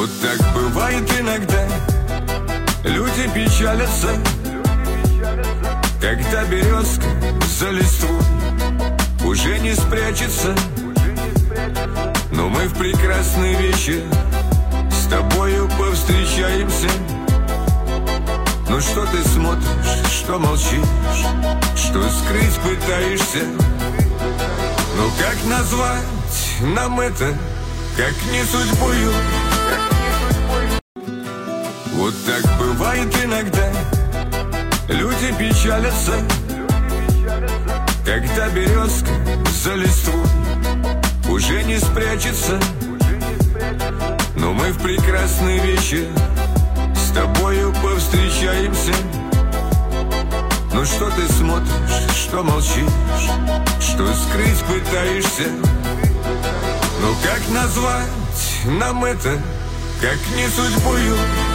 Вот так бывает иногда. Люди печалятся, когда березка за листву уже не спрячется. Но мы в прекрасный вечер с тобою повстречаемся. Ну что ты смотришь, что молчишь, что скрыть пытаешься? Ну как назвать нам это, как не судьбою? Вот так бывает иногда. Люди печалятся, когда березка за листву уже не спрячется. Но мы в прекрасный вечер с тобою повстречаемся. Ну что ты смотришь, что молчишь, что скрыть пытаешься? Ну как назвать нам это, как не судьбою?